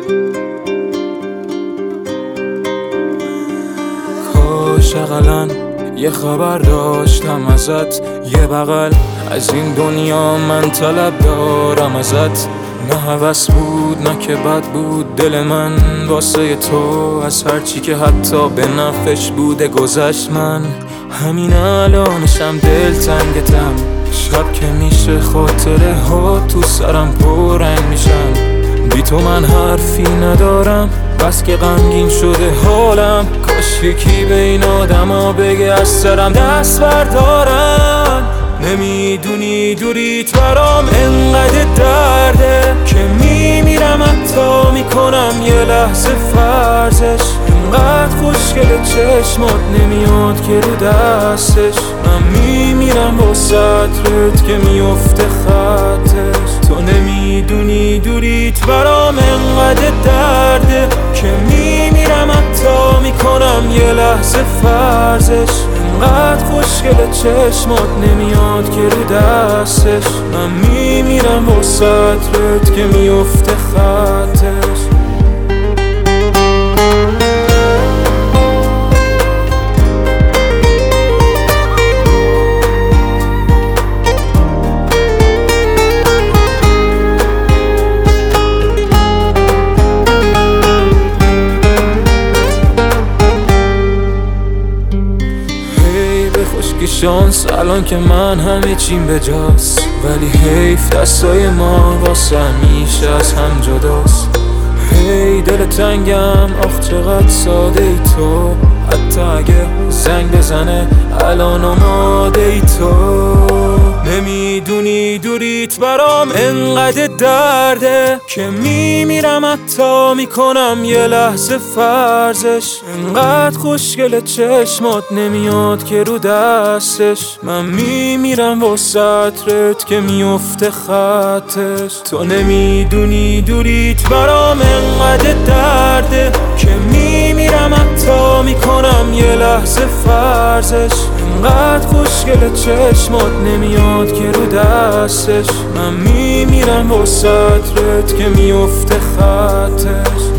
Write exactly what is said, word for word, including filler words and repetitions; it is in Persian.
کاش اقلن یه خبر داشتم ازت، یه بغل از این دنیا من طلب دارم ازت. نه هوس بود نه که بد بود دل من واسه تو، از هرچی که حتی به نفعش بوده گذشت. من همین الانشم دل تنگتم، شب که میشه خاطره ها تو سرم پررنگ میشن. بی تو من حرفی ندارم بس که غمگین شده حالم، کاش یکی به این آدم ها بگه از سرم دست بردارن. نمیدونی دوریت برام انقدر درده که میمیرم حتی میکنم یه لحظه فرضش. انقدر خوشگل چشمات نمیاد که رو دستش، من میمیرم با سطرت که میفته خطش. تو نمیدونی دوریت برام انقدر درده که میمیرم حتی میکنم یه لحظه فرضش. انقدر خوشگل چشمات نمیاد که رو دستش، من میمیرم با سطرت که میفته خطش. که شانس الان که من همه چیم به جاست، ولی حیف دستای ما واسه همیشه از هم جداست. هی دل تنگم آخ چقدر ساده ای تو، حتی اگه زنگ بزنه الان آماده ای تو. نمیدونی دوریت برام انقدر درده که میمیرم حتی میکنم یه لحظه فرضش. انقدر خوشگل چشمات نمیاد که رو دستش، من میمیرم با سطرت که میفته خطش. تو نمیدونی دوریت برام انقدر درده که میمیرم حتی میکنم یه لحظه فرضش. انقدر خوشگل چشمات نمیاد که رو دستش، من میمیرم با سطرت که میفته خطش.